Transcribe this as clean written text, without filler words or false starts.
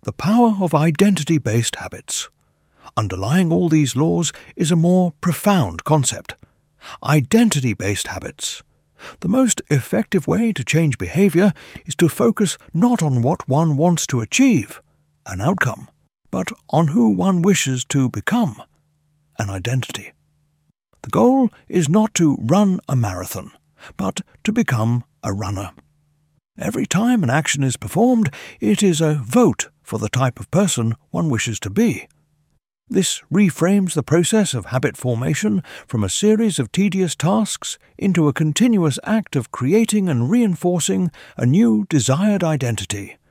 The power of identity-based habits. Underlying all these laws is a more profound concept: identity-based habits. The most effective way to change behavior is to focus not on what one wants to achieve, an outcome, but on who one wishes to become, an identity. The goal is not to run a marathon, but to become a runner. Every time an action is performed, it is a vote for the type of person one wishes to be. This reframes the process of habit formation from a series of tedious tasks into a continuous act of creating and reinforcing a new desired identity.